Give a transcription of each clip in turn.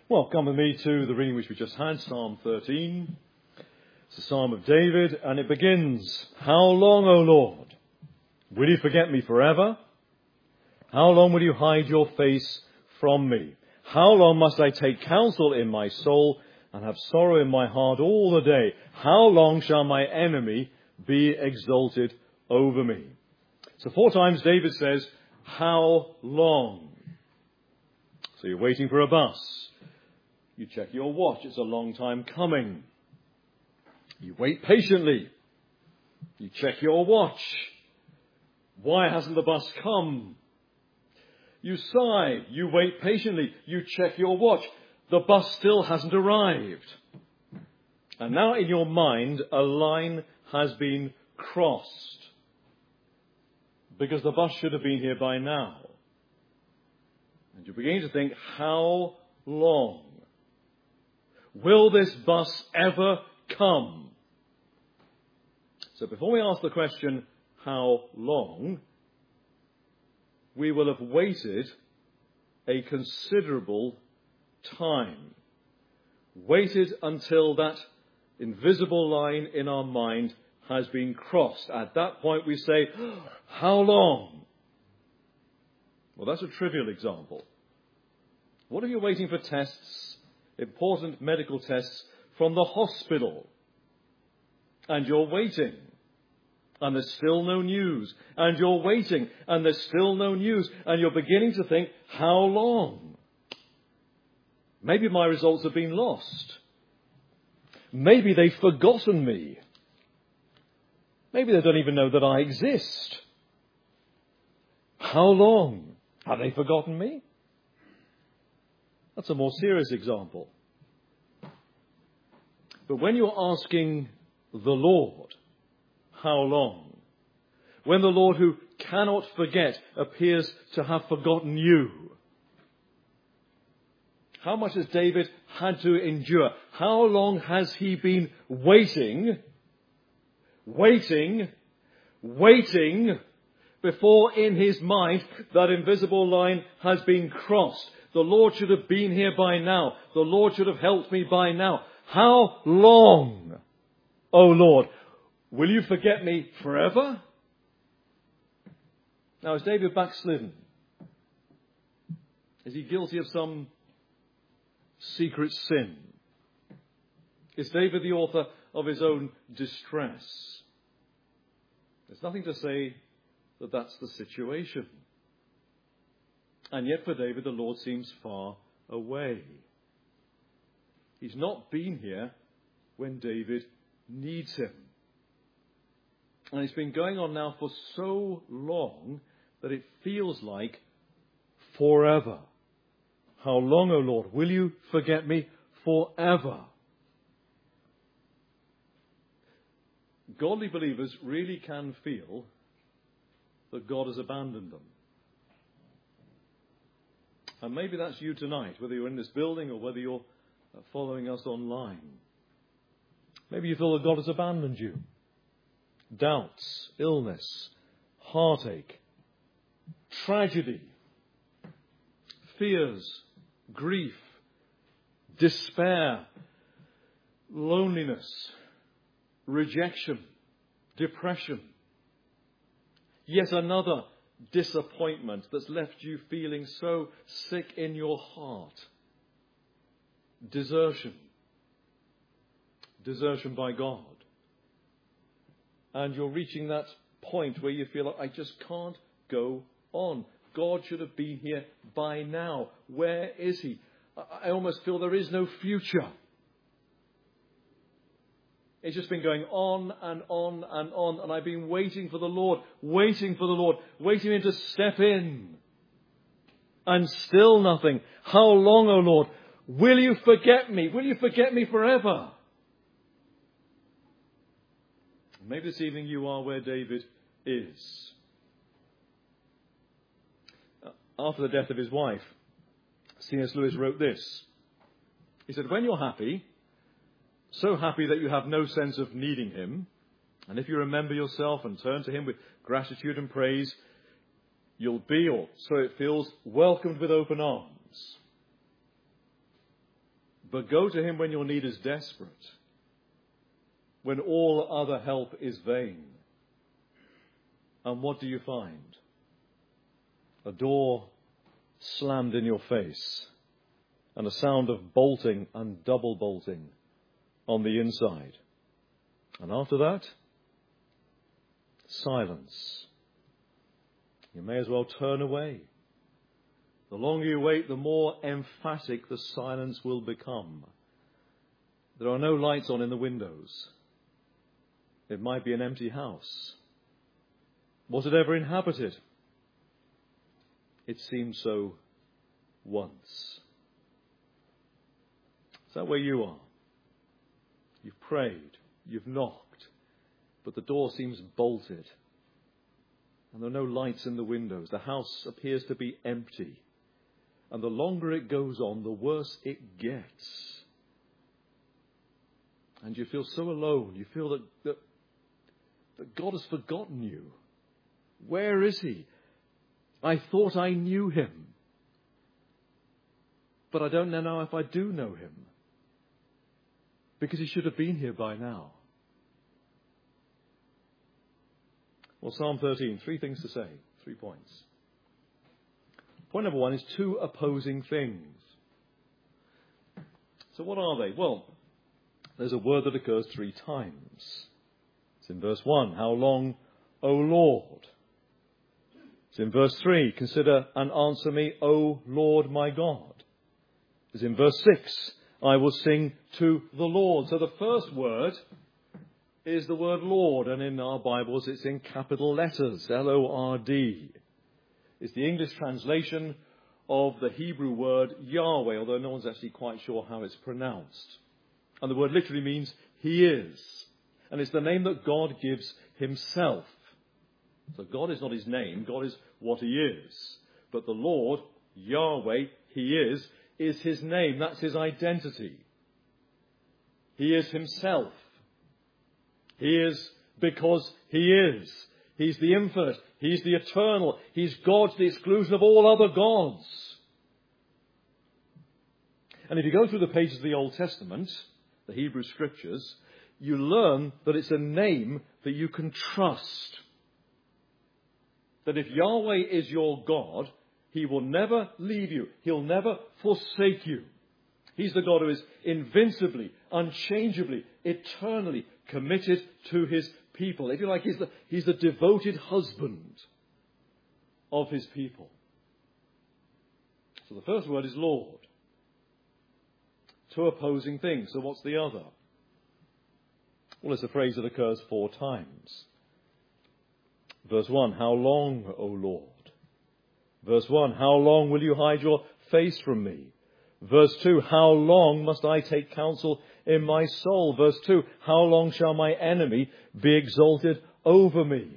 Well, come with me to the reading which we just had, Psalm 13. It's a psalm of David, and it begins, "How long, O Lord, will you forget me forever? How long will you hide your face from me? How long must I take counsel in my soul and have sorrow in my heart all the day? How long shall my enemy be exalted over me?" So 4 times David says, "How long?" So you're waiting for a bus. You check your watch. It's a long time coming. You wait patiently. You check your watch. Why hasn't the bus come? You sigh. You wait patiently. You check your watch. The bus still hasn't arrived. And now in your mind, a line has been crossed. Because the bus should have been here by now. And you're beginning to think, how long? Will this bus ever come? So before we ask the question, how long, we will have waited a considerable time. Waited until that invisible line in our mind has been crossed. At that point we say, how long? Well, that's a trivial example. What if you're waiting for tests, important medical tests from the hospital, and you're waiting, and there's still no news, and you're waiting, and there's still no news, and you're beginning to think, how long? Maybe my results have been lost. Maybe they've forgotten me. Maybe they don't even know that I exist. How long? Have they forgotten me? That's a more serious example. But when you're asking the Lord, how long? When the Lord who cannot forget appears to have forgotten you, how much has David had to endure? How long has he been waiting, before in his mind that invisible line has been crossed? The Lord should have been here by now. The Lord should have helped me by now. How long, O Lord, will you forget me forever? Now, is David backslidden? Is he guilty of some secret sin? Is David the author of his own distress? There's nothing to say that that's the situation. And yet for David, the Lord seems far away. He's not been here when David needs him. And it's been going on now for so long that it feels like forever. How long, O Lord, will you forget me forever? Godly believers really can feel that God has abandoned them. And maybe that's you tonight, whether you're in this building or whether you're following us online. Maybe you feel that God has abandoned you. Doubts, illness, heartache, tragedy, fears, grief, despair, loneliness, rejection, depression. Yet another disappointment that's left you feeling so sick in your heart. Desertion by God. And you're reaching that point where you feel like, I just can't go on. God should have been here by now. Where is he? I almost feel there is no future. It's just been going on and on and on. And I've been waiting for the Lord, waiting for him to step in. And still nothing. How long, O Lord, will you forget me? Will you forget me forever? Maybe this evening you are where David is. After the death of his wife, C.S. Lewis wrote this. He said, when you're happy, so happy that you have no sense of needing him, and if you remember yourself and turn to him with gratitude and praise, you'll be, or so it feels, welcomed with open arms. But go to him when your need is desperate, when all other help is vain. And what do you find? A door slammed in your face, and a sound of bolting and double bolting on the inside. And after that, silence. You may as well turn away. The longer you wait, the more emphatic the silence will become. There are no lights on in the windows. It might be an empty house. Was it ever inhabited? It seemed so once. Is that where you are? You've prayed, you've knocked, but the door seems bolted. And there are no lights in the windows. The house appears to be empty. And the longer it goes on, the worse it gets. And you feel so alone. You feel that God has forgotten you. Where is he? I thought I knew him. But I don't know if I do know him. Because he should have been here by now. Well, Psalm 13, 3 things to say, 3 points. Point number 1 is 2 opposing things. So what are they? Well, there's a word that occurs 3 times. It's in verse 1, how long, O Lord? It's in verse 3, consider and answer me, O Lord my God. It's in verse 6, I will sing to the Lord. So the first word is the word Lord, and in our Bibles it's in capital letters, L-O-R-D. It's the English translation of the Hebrew word Yahweh, although no one's actually quite sure how it's pronounced. And the word literally means He is. And it's the name that God gives Himself. So God is not His name, God is what He is. But the Lord, Yahweh, He is His name. That's His identity. He is Himself. He is because He is. He's the infinite. He's the eternal. He's God to the exclusion of all other gods. And if you go through the pages of the Old Testament, the Hebrew Scriptures, you learn that it's a name that you can trust. That if Yahweh is your God, He will never leave you. He'll never forsake you. He's the God who is invincibly, unchangeably, eternally committed to His people. If you like, He's the devoted husband of His people. So the first word is Lord. 2 opposing things. So what's the other? Well, it's a phrase that occurs 4 times. Verse 1, how long, O Lord? Verse 1, how long will you hide your face from me? Verse 2, how long must I take counsel in my soul? Verse 2, how long shall my enemy be exalted over me?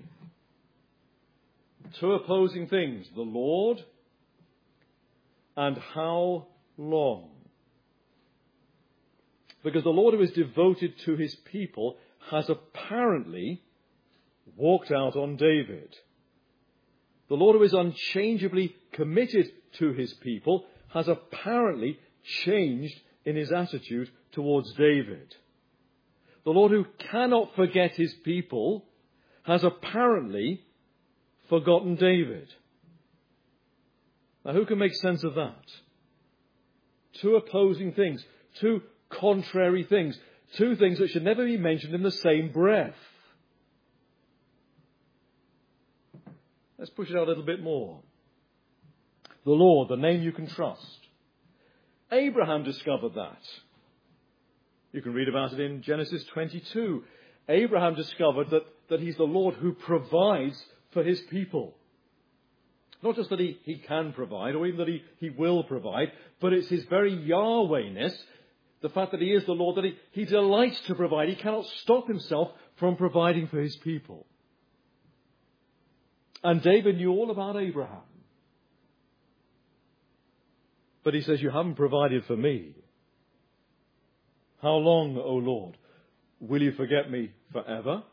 2 opposing things, the Lord and how long. Because the Lord who is devoted to His people has apparently walked out on David. The Lord who is unchangeably committed to His people has apparently changed in His attitude towards David. The Lord who cannot forget His people has apparently forgotten David. Now, who can make sense of that? 2 opposing things, 2 contrary things, 2 things that should never be mentioned in the same breath. Let's push it out a little bit more. The Lord, the name you can trust. Abraham discovered that. You can read about it in Genesis 22. Abraham discovered that He's the Lord who provides for His people. Not just that he can provide, or even that he will provide, but it's His very Yahwehness, the fact that He is the Lord, that He delights to provide. He cannot stop Himself from providing for His people. And David knew all about Abraham. But he says, you haven't provided for me. How long, O Lord, will you forget me forever?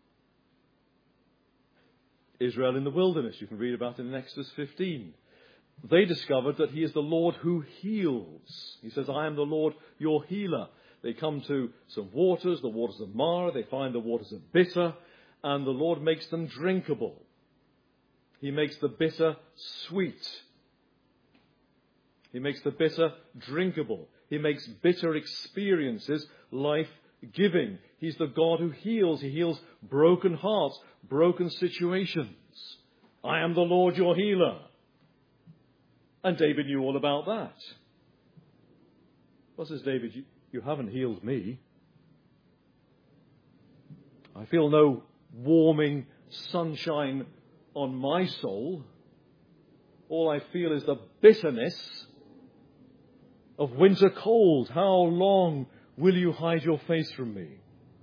Israel in the wilderness, you can read about it in Exodus 15. they discovered that he is the Lord who heals. He says, I am the Lord, your healer. They come to some waters, the waters of Mara. They find the waters are bitter, and the Lord makes them drinkable. He makes the bitter sweet. He makes the bitter drinkable. He makes bitter experiences life-giving. He's the God who heals. He heals broken hearts, broken situations. I am the Lord your healer. And David knew all about that. Well, says David, you haven't healed me. I feel no warming sunshine on my soul. All I feel is the bitterness of winter cold. How long will you hide your face from me?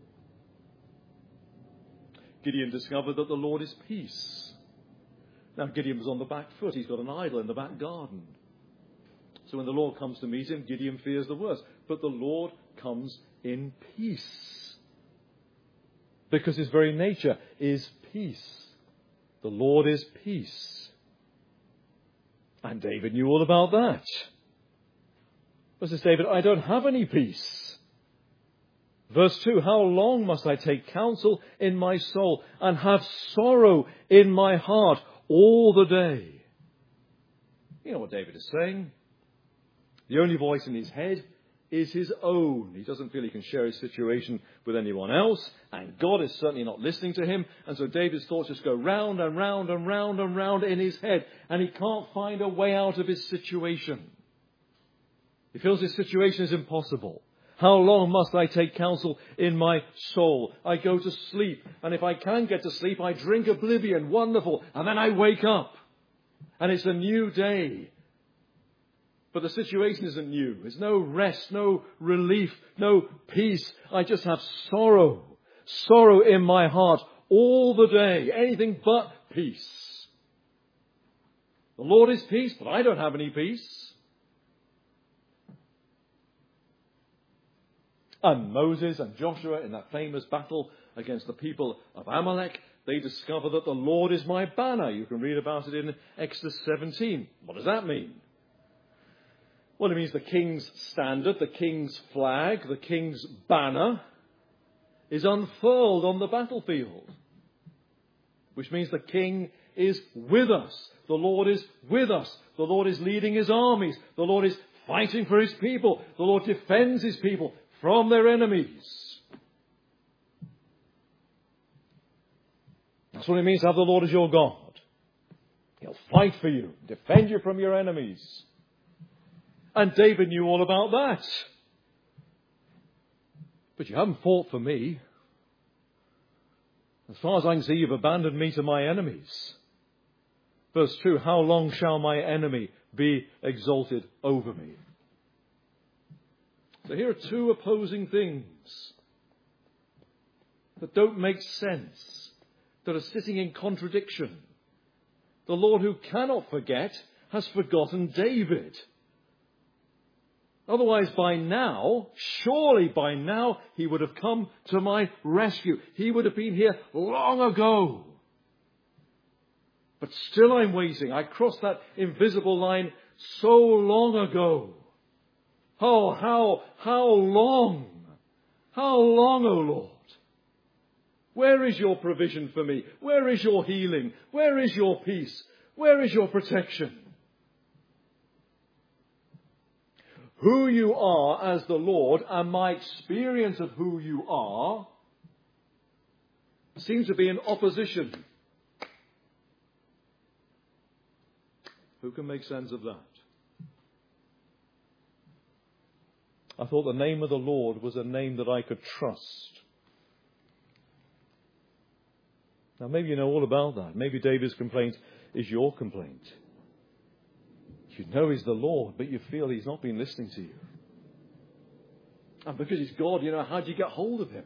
Gideon discovered that the Lord is peace. Now, Gideon was on the back foot. He's got an idol in the back garden. So when the Lord comes to meet him, Gideon fears the worst. But the Lord comes in peace. Because his very nature is peace. The Lord is peace. And David knew all about that. But says David, I don't have any peace. Verse 2, how long must I take counsel in my soul and have sorrow in my heart all the day? You know what David is saying? The only voice in his head is his own. He doesn't feel he can share his situation with anyone else, and God is certainly not listening to him. And so David's thoughts just go round and round and round and round in his head, and he can't find a way out of his situation. He feels his situation is impossible. How long must I take counsel in my soul? I go to sleep, and if I can get to sleep, I drink oblivion, wonderful, and then I wake up, and it's a new day. But the situation isn't new. There's no rest, no relief, no peace. I just have sorrow. Sorrow in my heart all the day. Anything but peace. The Lord is peace, but I don't have any peace. And Moses and Joshua in that famous battle against the people of Amalek, they discover that the Lord is my banner. You can read about it in Exodus 17. What does that mean? Well, it means the king's standard, the king's flag, the king's banner is unfurled on the battlefield. Which means the king is with us. The Lord is with us. The Lord is leading his armies. The Lord is fighting for his people. The Lord defends his people from their enemies. That's what it means to have the Lord as your God. He'll fight for you, defend you from your enemies. And David knew all about that. But you haven't fought for me. As far as I can see, you've abandoned me to my enemies. Verse 2, how long shall my enemy be exalted over me? So here are two opposing things that don't make sense, that are sitting in contradiction. The Lord who cannot forget has forgotten David. Otherwise, by now, surely by now, he would have come to my rescue. He would have been here long ago. But still I'm waiting. I crossed that invisible line so long ago. Oh, how long? How long, O Lord? Where is your provision for me? Where is your healing? Where is your peace? Where is your protection? Who you are as the Lord and my experience of who you are seems to be in opposition. Who can make sense of that? I thought the name of the Lord was a name that I could trust. Now maybe you know all about that. Maybe David's complaint is your complaint. You know he's the Lord, but you feel he's not been listening to you. And because he's God, how do you get hold of him?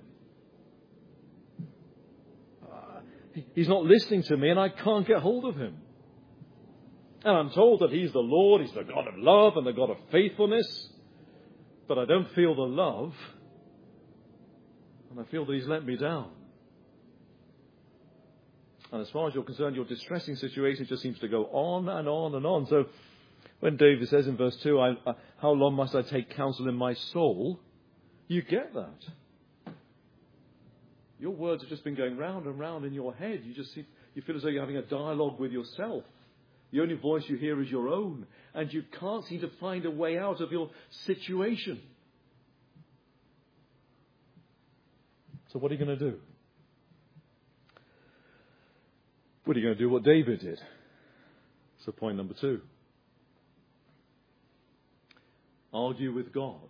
He's not listening to me and I can't get hold of him. And I'm told that he's the Lord, he's the God of love and the God of faithfulness. But I don't feel the love. And I feel that he's let me down. And as far as you're concerned, your distressing situation just seems to go on and on and on. So When David says in verse 2, how long must I take counsel in my soul? You get that. Your words have just been going round and round in your head. You feel as though you're having a dialogue with yourself. The only voice you hear is your own. And you can't seem to find a way out of your situation. So what are you going to do? What are you going to do what David did? So point number 2. Argue with God.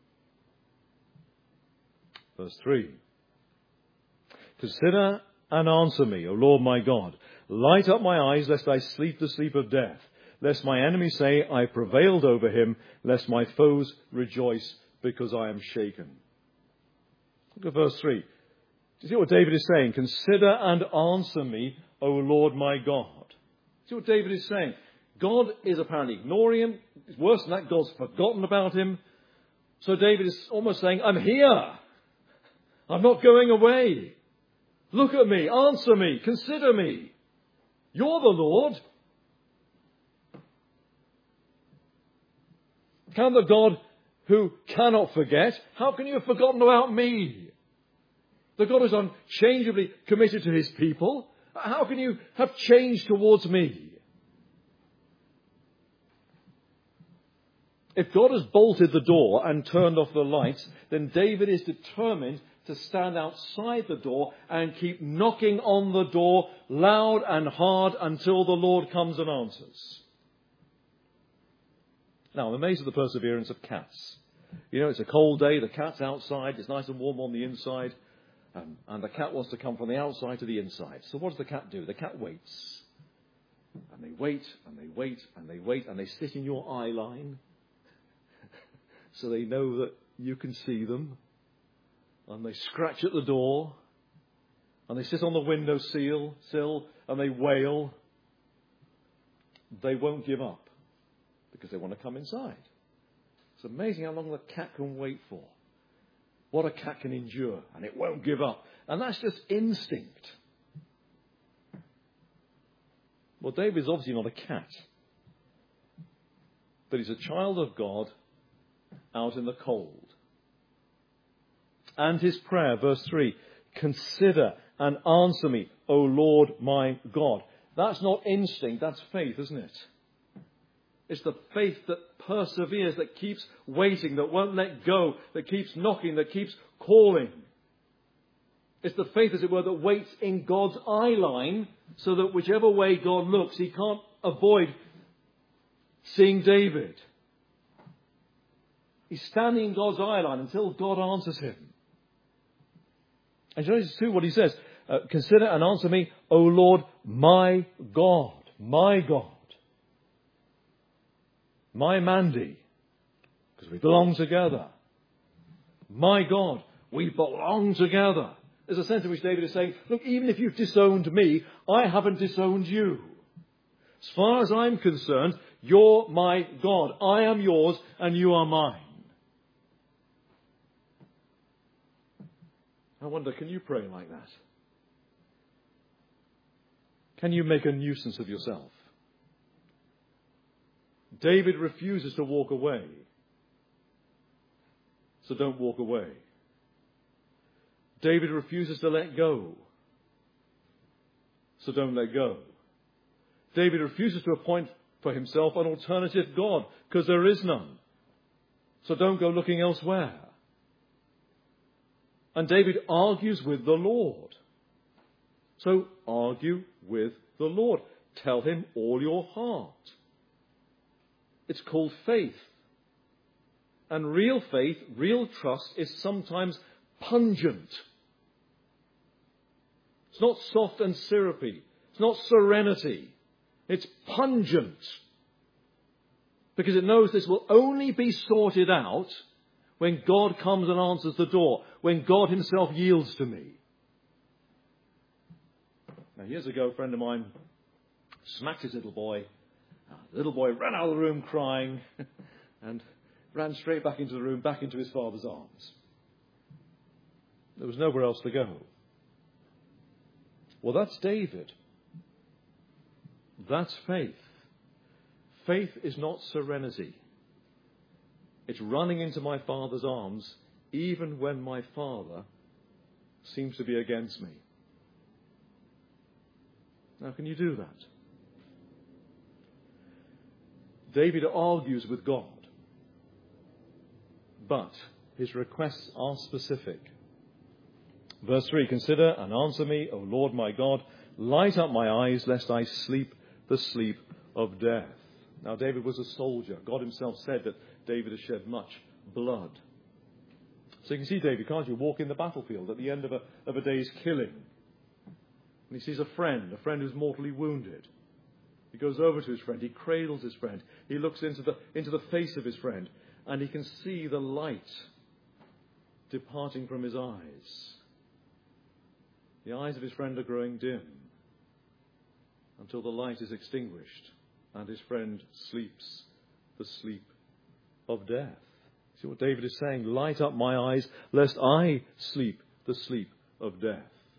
Verse 3. Consider and answer me, O Lord my God. Light up my eyes, lest I sleep the sleep of death. Lest my enemies say, I prevailed over him. Lest my foes rejoice because I am shaken. Look at verse 3. Do you see what David is saying? Consider and answer me, O Lord my God. See what David is saying? God is apparently ignoring him. It's worse than that, God's forgotten about him. So David is almost saying, I'm here. I'm not going away. Look at me, answer me, consider me. You're the Lord. Can the God who cannot forget, how can you have forgotten about me? The God who's unchangeably committed to his people, how can you have changed towards me? If God has bolted the door and turned off the lights, then David is determined to stand outside the door and keep knocking on the door loud and hard until the Lord comes and answers. Now, I'm amazed at the perseverance of cats. You know, it's a cold day, the cat's outside, it's nice and warm on the inside, and the cat wants to come from the outside to the inside. So what does the cat do? The cat waits. And they wait, and they wait, and they wait, and they sit in your eye line so they know that you can see them. And they scratch at the door, and they sit on the window sill, and they wail. They won't give up because they want to come inside. It's amazing how long the cat can wait for. What a cat can endure, and it won't give up. And that's just instinct. Well, David's obviously not a cat, but he's a child of God out in the cold. And his prayer, verse 3, consider and answer me, O Lord my God. That's not instinct, that's faith, isn't it? It's the faith that perseveres, that keeps waiting, that won't let go, that keeps knocking, that keeps calling. It's the faith, as it were, that waits in God's eye line so that whichever way God looks, he can't avoid seeing David. He's standing in God's eye line until God answers him. And you notice too what he says. Consider and answer me, O Lord, my God. My God. My Mandy. Because we belong together. My God. We belong together. There's a sense in which David is saying, look, even if you've disowned me, I haven't disowned you. As far as I'm concerned, you're my God. I am yours and you are mine. I wonder, can you pray like that? Can you make a nuisance of yourself? David refuses to walk away. So don't walk away. David refuses to let go. So don't let go. David refuses to appoint for himself an alternative God, because there is none. So don't go looking elsewhere. And David argues with the Lord. So argue with the Lord. Tell him all your heart. It's called faith. And real faith, real trust is sometimes pungent. It's not soft and syrupy. It's not serenity. It's pungent. Because it knows this will only be sorted out when God comes and answers the door, when God himself yields to me. Now, years ago, a friend of mine smacked his little boy. The little boy ran out of the room crying and ran straight back into the room, back into his father's arms. There was nowhere else to go. Well, that's David. That's faith. Faith is not serenity. It's running into my Father's arms even when my Father seems to be against me. Now, can you do that? David argues with God, but his requests are specific. Verse 3, consider and answer me, O Lord my God, light up my eyes, lest I sleep the sleep of death. Now, David was a soldier. God himself said that David has shed much blood. So you can see David, can't you, walk in the battlefield at the end of a day's killing. And he sees a friend who's mortally wounded. He goes over to his friend. He cradles his friend. He looks into the face of his friend, and he can see the light departing from his eyes. The eyes of his friend are growing dim until the light is extinguished and his friend sleeps the sleep of death. See what David is saying? Light up my eyes, lest I sleep the sleep of death.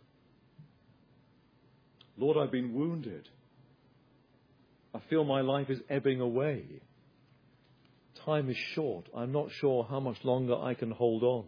Lord, I've been wounded. I feel my life is ebbing away. Time is short. I'm not sure how much longer I can hold on.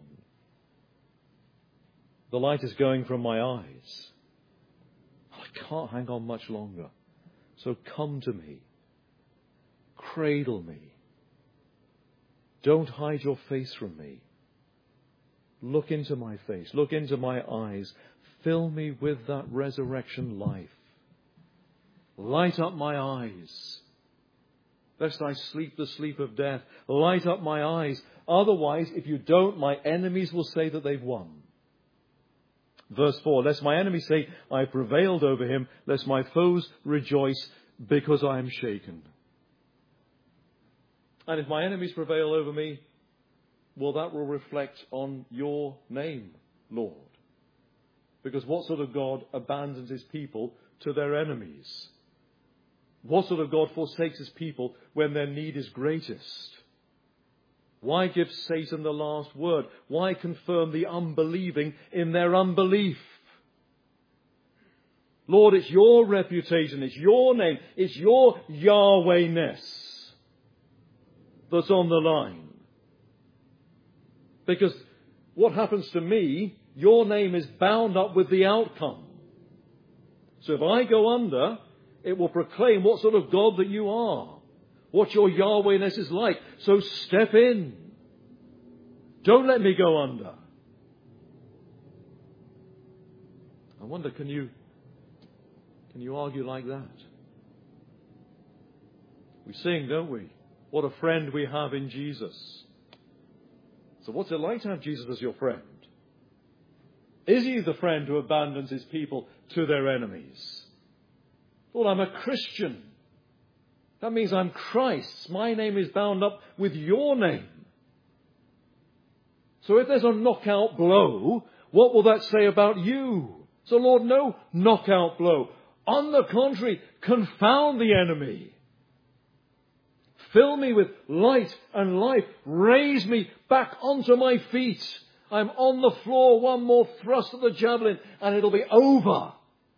The light is going from my eyes. I can't hang on much longer. So come to me. Cradle me. Don't hide your face from me. Look into my face. Look into my eyes. Fill me with that resurrection life. Light up my eyes, lest I sleep the sleep of death. Light up my eyes. Otherwise, if you don't, my enemies will say that they've won. Verse 4, lest my enemies say, I prevailed over him, lest my foes rejoice because I am shaken. And if my enemies prevail over me, well, that will reflect on your name, Lord. Because what sort of God abandons his people to their enemies? What sort of God forsakes his people when their need is greatest? Why give Satan the last word? Why confirm the unbelieving in their unbelief? Lord, it's your reputation, it's your name, it's your Yahweh-ness that's on the line. Because what happens to me, your name is bound up with the outcome. So if I go under, it will proclaim what sort of God that you are, what your Yahweh-ness is like. So step in. Don't let me go under. I wonder, can you argue like that? We sing, don't we? What a friend we have in Jesus. So what's it like to have Jesus as your friend? Is he the friend who abandons his people to their enemies? Well, I'm a Christian. That means I'm Christ's. My name is bound up with your name. So if there's a knockout blow, what will that say about you? So Lord, no knockout blow. On the contrary, confound the enemy. Fill me with light and life. Raise me back onto my feet. I'm on the floor. One more thrust of the javelin and it'll be over.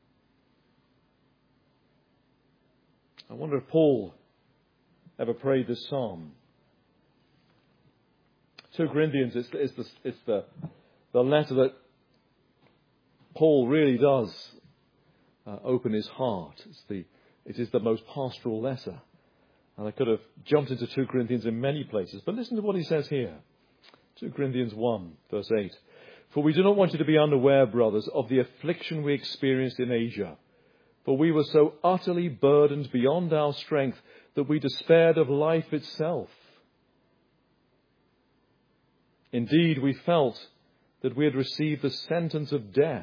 I wonder if Paul ever prayed this psalm. 2 Corinthians it's the letter that Paul really does open his heart. It is the most pastoral letter. And I could have jumped into 2 Corinthians in many places. But listen to what he says here. 2 Corinthians 1, verse 8. For we do not want you to be unaware, brothers, of the affliction we experienced in Asia. For we were so utterly burdened beyond our strength that we despaired of life itself. Indeed, we felt that we had received the sentence of death.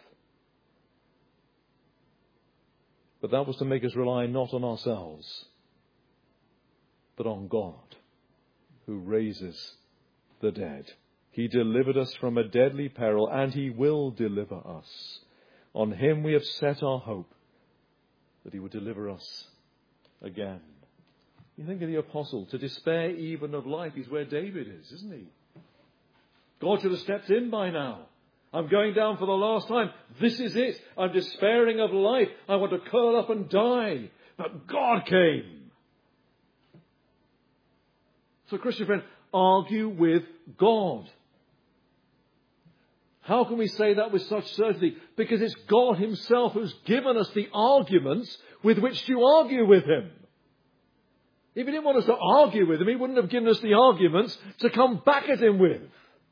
But that was to make us rely not on ourselves, but on God, who raises the dead. He delivered us from a deadly peril, and he will deliver us. On him we have set our hope, that he would deliver us again. You think of the apostle, to despair even of life. He's where David is, isn't he? God should have stepped in by now. I'm going down for the last time. This is it. I'm despairing of life. I want to curl up and die. But God came. So, Christian friend, argue with God. How can we say that with such certainty? Because it's God himself who's given us the arguments with which to argue with him. If he didn't want us to argue with him, he wouldn't have given us the arguments to come back at him with.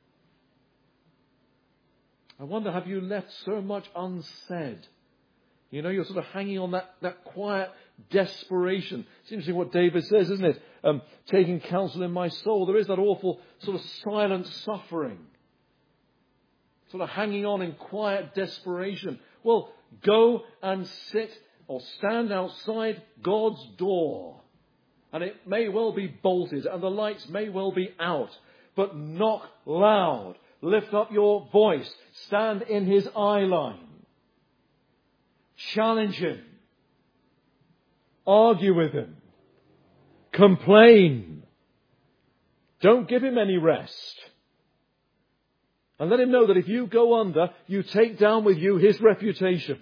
I wonder, have you left so much unsaid? You know, you're sort of hanging on that quiet desperation. It's interesting what David says, isn't it? Taking counsel in my soul. There is that awful sort of silent suffering. Sort of hanging on in quiet desperation. Well, go and sit or stand outside God's door. And it may well be bolted and the lights may well be out. But knock loud. Lift up your voice. Stand in his eye line. Challenge him. Argue with him. Complain. Don't give him any rest. And let him know that if you go under, you take down with you his reputation.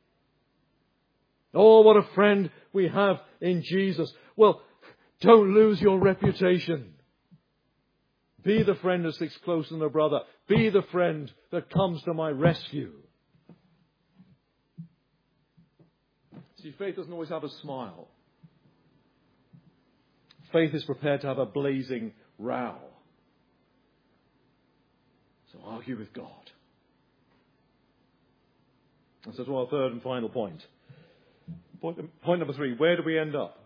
Oh, what a friend we have in Jesus. Well, don't lose your reputation. Be the friend that sticks closer than a brother. Be the friend that comes to my rescue. See, faith doesn't always have a smile. Faith is prepared to have a blazing row. So argue with God. And so to our third and final point. Point number 3. Where do we end up?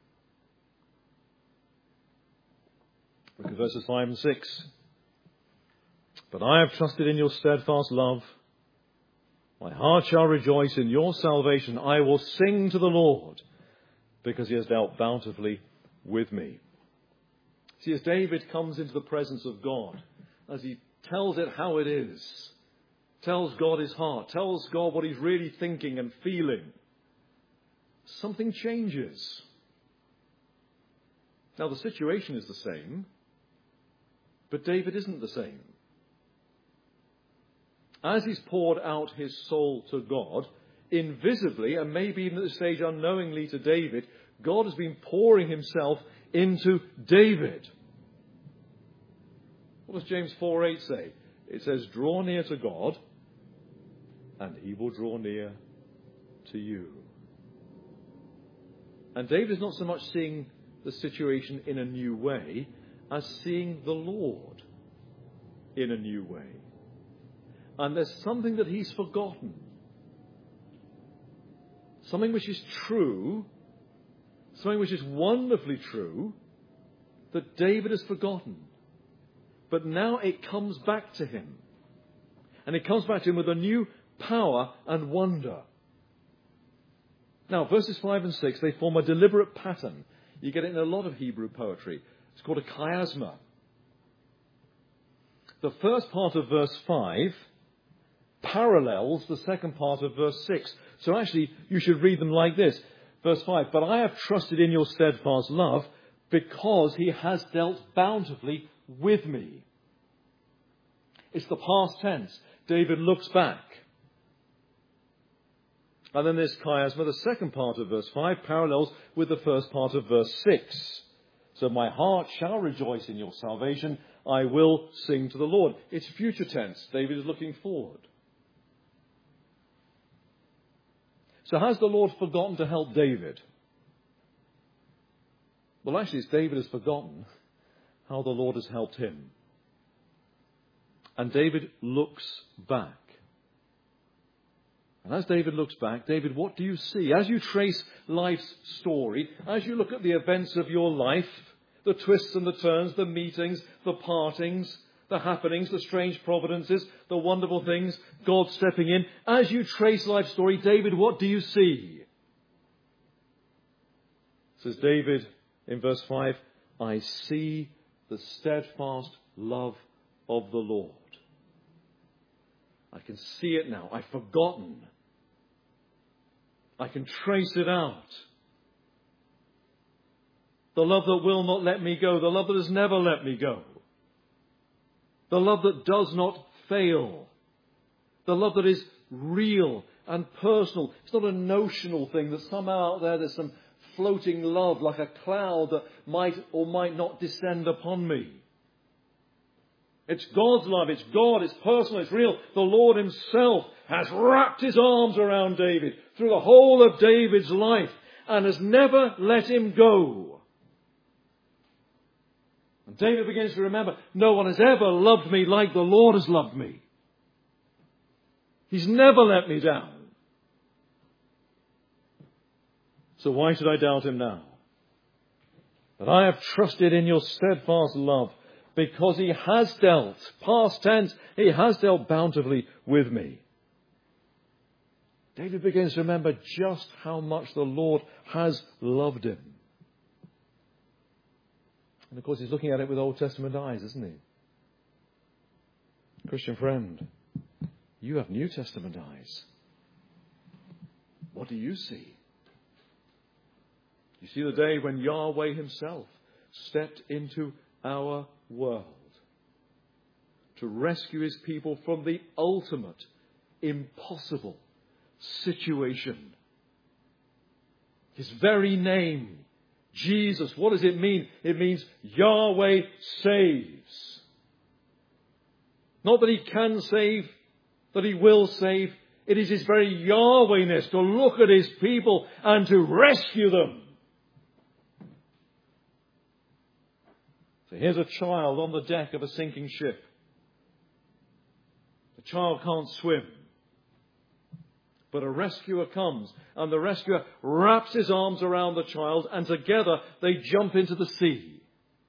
Look at verses 5 and 6. But I have trusted in your steadfast love. My heart shall rejoice in your salvation. I will sing to the Lord, because he has dealt bountifully with me. See, as David comes into the presence of God, as he tells it how it is, tells God his heart, tells God what he's really thinking and feeling, something changes. Now, the situation is the same, but David isn't the same. As he's poured out his soul to God, invisibly, and maybe even at this stage unknowingly to David, God has been pouring himself into David. What does James 4:8 say? It says, draw near to God, and he will draw near to you. And David is not so much seeing the situation in a new way as seeing the Lord in a new way. And there's something that he's forgotten. Something which is true, something which is wonderfully true, that David has forgotten. But now it comes back to him. And it comes back to him with a new power and wonder. Now, verses 5 and 6, they form a deliberate pattern. You get it in a lot of Hebrew poetry. It's called a chiasma. The first part of verse 5 parallels the second part of verse 6. So actually, you should read them like this. Verse 5, but I have trusted in your steadfast love, because he has dealt bountifully with me. It's the past tense. David looks back. And then this chiasma, the second part of verse 5, parallels with the first part of verse 6. So my heart shall rejoice in your salvation. I will sing to the Lord. It's future tense. David is looking forward. So has the Lord forgotten to help David? Well, actually, it's David has forgotten how the Lord has helped him. And David looks back. And as David looks back, David, what do you see? As you trace life's story, as you look at the events of your life, the twists and the turns, the meetings, the partings, the happenings, the strange providences, the wonderful things, God stepping in. As you trace life's story, David, what do you see? Says David in verse 5, I see the steadfast love of the Lord. I can see it now. I've forgotten. I can trace it out. The love that will not let me go. The love that has never let me go. The love that does not fail. The love that is real and personal. It's not a notional thing that somehow out there there's some floating love, like a cloud that might or might not descend upon me. It's God's love, it's God, it's personal, it's real. The Lord himself has wrapped his arms around David through the whole of David's life and has never let him go. And David begins to remember, no one has ever loved me like the Lord has loved me. He's never let me down. So why should I doubt him now? But I have trusted in your steadfast love, because he has dealt, past tense, he has dealt bountifully with me. David begins to remember just how much the Lord has loved him. And of course he's looking at it with Old Testament eyes, isn't he? Christian friend, you have New Testament eyes. What do you see? You see the day when Yahweh himself stepped into our world to rescue his people from the ultimate, impossible situation. His very name, Jesus, what does it mean? It means Yahweh saves. Not that he can save, that he will save. It is his very Yahwehness to look at his people and to rescue them. So here's a child on the deck of a sinking ship. The child can't swim. But a rescuer comes, and the rescuer wraps his arms around the child, and together they jump into the sea.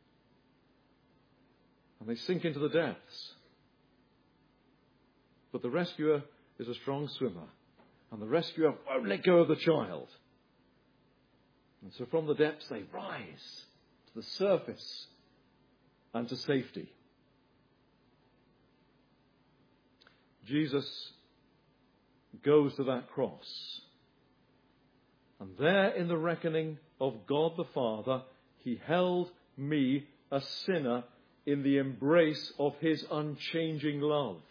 And they sink into the depths. But the rescuer is a strong swimmer, and the rescuer won't let go of the child. And so from the depths they rise to the surface and to safety. Jesus goes to that cross. And there in the reckoning of God the Father, he held me, a sinner, in the embrace of his unchanging love.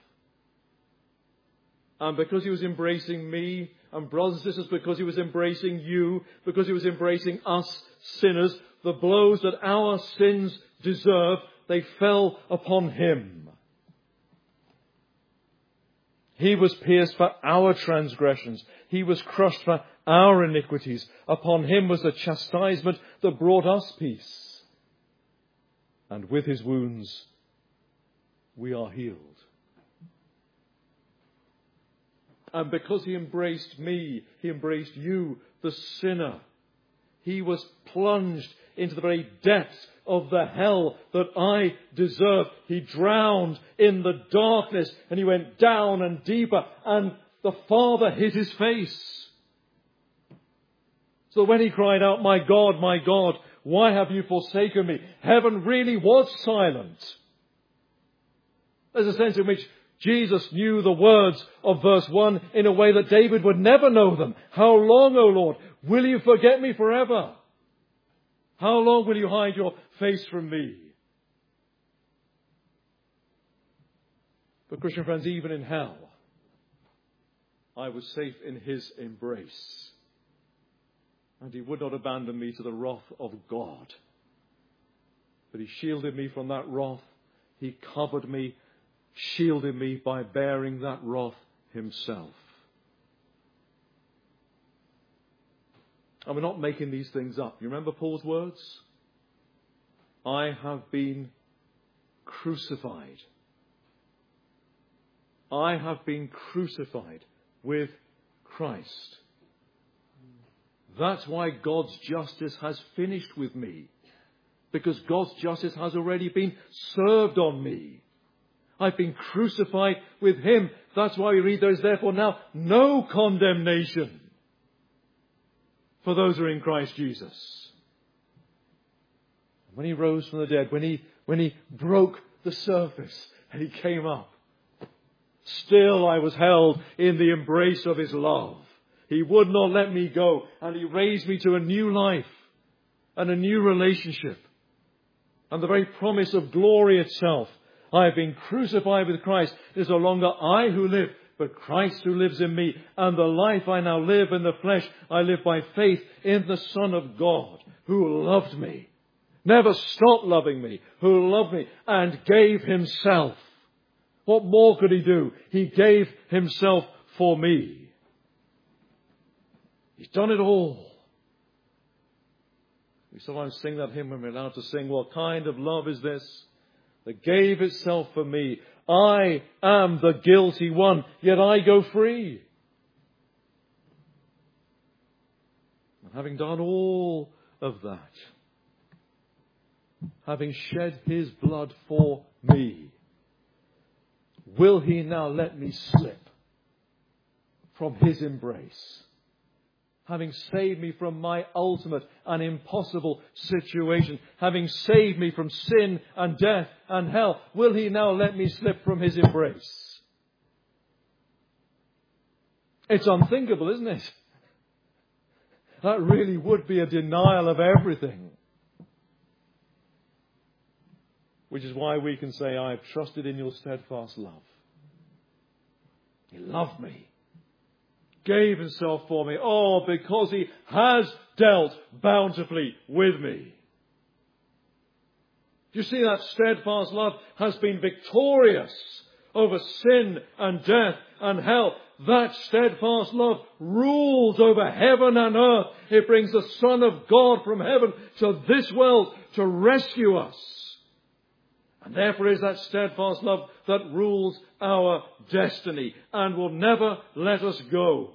And because he was embracing me, and brothers and sisters, because he was embracing you, because he was embracing us sinners, the blows that our sins deserve, they fell upon him. He was pierced for our transgressions. He was crushed for our iniquities. Upon him was the chastisement that brought us peace. And with his wounds, we are healed. And because he embraced me, he embraced you, the sinner. He was plunged into the very depths of the hell that I deserve. He drowned in the darkness and he went down and deeper, and the Father hid his face. So when he cried out, my God, why have you forsaken me? Heaven really was silent. There's a sense in which Jesus knew the words of verse 1 in a way that David would never know them. How long, O Lord, will you forget me forever? How long will you hide your face from me? But Christian friends, even in hell, I was safe in his embrace. And he would not abandon me to the wrath of God. But he shielded me from that wrath. He covered me, shielded me by bearing that wrath himself. And we're not making these things up. You remember Paul's words? I have been crucified. I have been crucified with Christ. That's why God's justice has finished with me. Because God's justice has already been served on me. I've been crucified with him. That's why we read there is therefore now no condemnation for those who are in Christ Jesus. When he rose from the dead, when he broke the surface and he came up, still I was held in the embrace of his love. He would not let me go, and he raised me to a new life and a new relationship and the very promise of glory itself. I have been crucified with Christ. It is no longer I who live, but Christ who lives in me. And the life I now live in the flesh, I live by faith in the Son of God, who loved me, never stopped loving me, who loved me and gave himself. What more could he do? He gave himself for me. He's done it all. We sometimes sing that hymn when we're allowed to sing, what kind of love is this that gave itself for me? I am the guilty one, yet I go free. And having done all of that, having shed his blood for me, will he now let me slip from his embrace? Having saved me from my ultimate and impossible situation, having saved me from sin and death and hell, will he now let me slip from his embrace? It's unthinkable, isn't it? That really would be a denial of everything. Which is why we can say, I have trusted in your steadfast love. He loved me. Gave himself for me. Oh, because he has dealt bountifully with me. You see, that steadfast love has been victorious over sin and death and hell. That steadfast love rules over heaven and earth. It brings the Son of God from heaven to this world to rescue us. And therefore is that steadfast love that rules our destiny and will never let us go.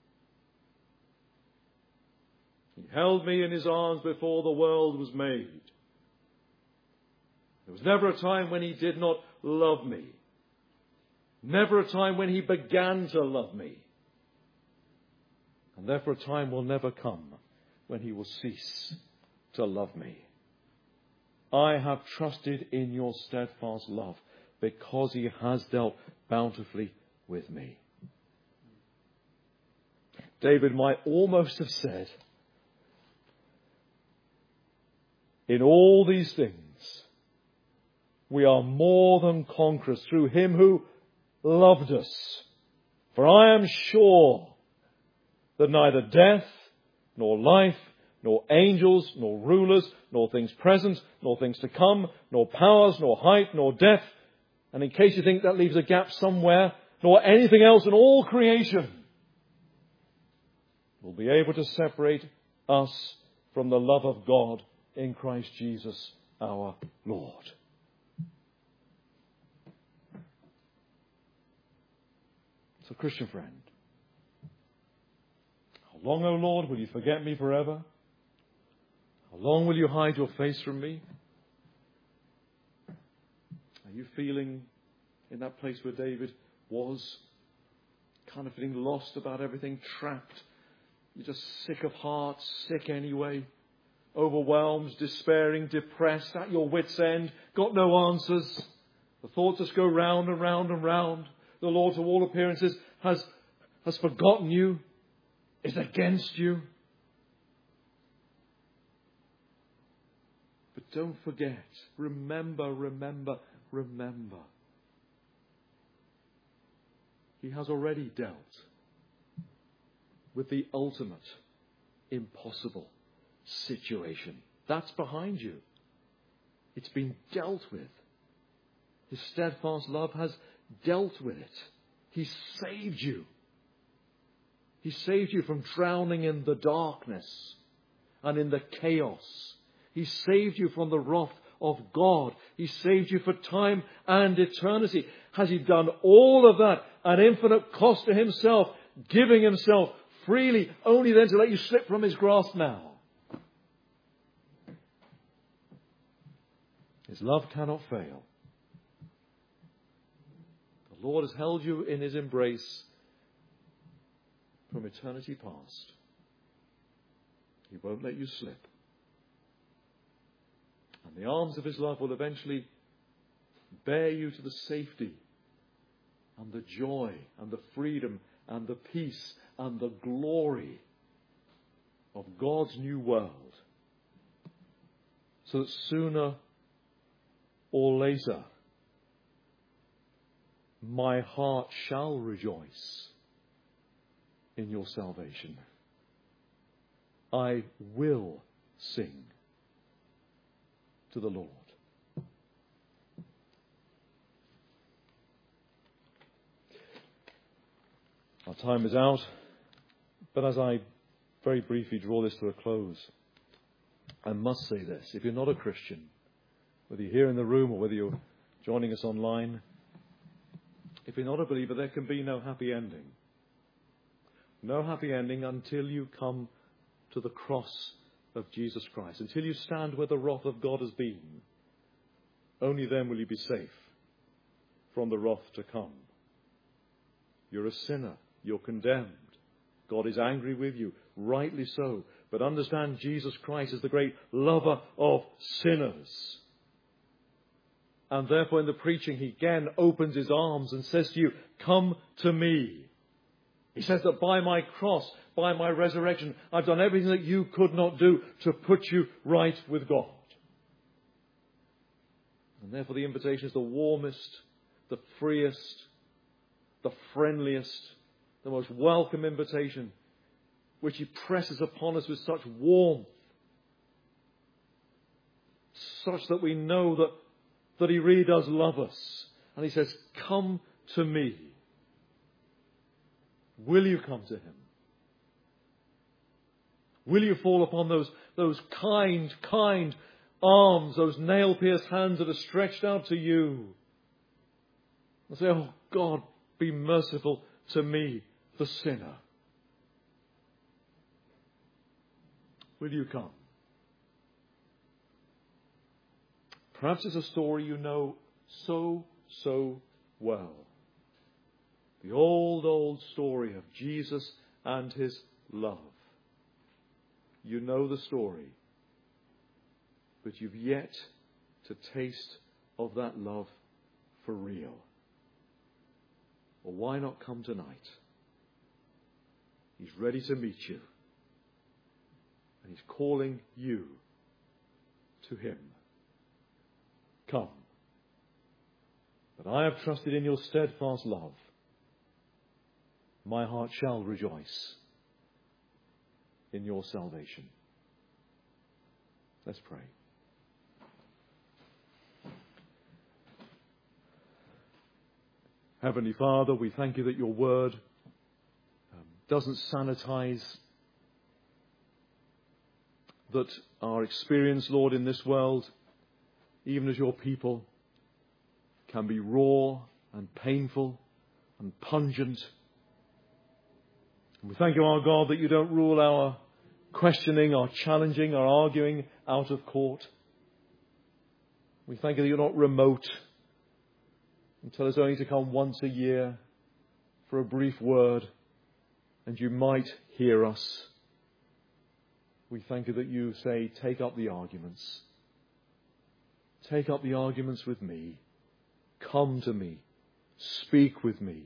He held me in his arms before the world was made. There was never a time when he did not love me. Never a time when he began to love me. And therefore a time will never come when he will cease to love me. I have trusted in your steadfast love because he has dealt bountifully with me. David might almost have said, in all these things, we are more than conquerors through him who loved us. For I am sure that neither death, nor life, nor angels, nor rulers, nor things present, nor things to come, nor powers, nor height, nor depth. And in case you think that leaves a gap somewhere, nor anything else in all creation will be able to separate us from the love of God in Christ Jesus our Lord. So, Christian friend, how long, O Lord, will you forget me forever? How long will you hide your face from me? Are you feeling in that place where David was, kind of feeling lost about everything, trapped? You're just sick of heart, sick anyway, overwhelmed, despairing, depressed, at your wit's end, got no answers. The thoughts just go round and round and round. The Lord, to all appearances, has forgotten you, is against you. But don't forget, remember. He has already dealt with the ultimate impossible situation. That's behind you. It's been dealt with. His steadfast love has dealt with it. He saved you. He saved you from drowning in the darkness and in the chaos. He saved you from the wrath of God. He saved you for time and eternity. Has he done all of that at infinite cost to himself, giving himself freely, only then to let you slip from his grasp now? His love cannot fail. The Lord has held you in his embrace from eternity past. He won't let you slip. And the arms of his love will eventually bear you to the safety and the joy and the freedom and the peace and the glory of God's new world. So that sooner or later, my heart shall rejoice in your salvation. I will sing to the Lord. Our time is out, but as I very briefly draw this to a close, I must say this. If you're not a Christian, whether you're here in the room or whether you're joining us online, if you're not a believer, there can be no happy ending. No happy ending until you come to the cross of Jesus Christ, until you stand where the wrath of God has been. Only then will you be safe from the wrath to come. You're a sinner. You're condemned. God is angry with you, rightly so. But understand Jesus Christ is the great lover of sinners. And therefore in the preaching he again opens his arms and says to you, come to me. He says that by my cross, by my resurrection, I've done everything that you could not do to put you right with God. And therefore the invitation is the warmest, the freest, the friendliest, the most welcome invitation, which he presses upon us with such warmth, such that we know that he really does love us. And he says, come to me. Will you come to him? Will you fall upon those kind arms, those nail-pierced hands that are stretched out to you? And say, oh God, be merciful to me, the sinner. Will you come? Perhaps it's a story you know so well. The old story of Jesus and his love. You know the story, but you've yet to taste of that love for real. Well, why not come tonight? He's ready to meet you. And he's calling you to him. Come. But I have trusted in your steadfast love. My heart shall rejoice in your salvation. Let's pray. Heavenly Father, we thank you that your word doesn't sanitize that our experience, Lord, in this world, even as your people, can be raw and painful and pungent. And we thank you, our God, that you don't rule our questioning, our challenging, our arguing out of court. We thank you that you're not remote and tell us only to come once a year for a brief word, and you might hear us. We thank you that you say, take up the arguments. Take up the arguments with me. Come to me. Speak with me.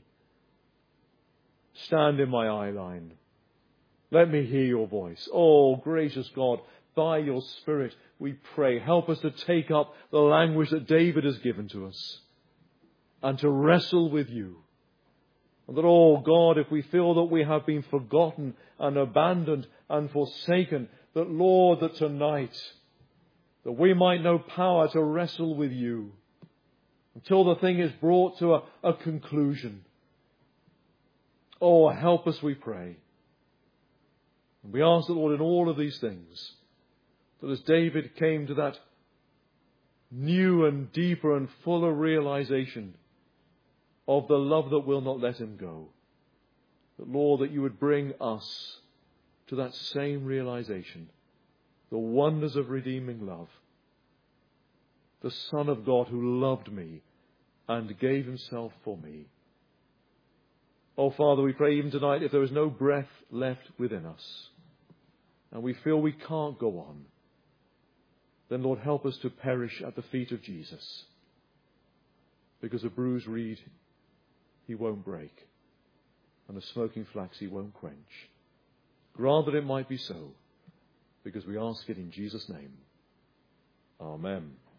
Stand in my eye line. Let me hear your voice. Oh, gracious God, by your Spirit, we pray, help us to take up the language that David has given to us and to wrestle with you. And that, oh God, if we feel that we have been forgotten and abandoned and forsaken, that, Lord, that tonight, that we might know power to wrestle with you until the thing is brought to a conclusion. Oh, help us, we pray. And we ask the Lord in all of these things, that as David came to that new and deeper and fuller realization of the love that will not let him go, that, Lord, that you would bring us to that same realization, the wonders of redeeming love, the Son of God who loved me and gave himself for me. Oh, Father, we pray even tonight, if there is no breath left within us, and we feel we can't go on, then, Lord, help us to perish at the feet of Jesus. Because a bruised reed he won't break, and a smoking flax he won't quench. Grant that it might be so, because we ask it in Jesus' name. Amen.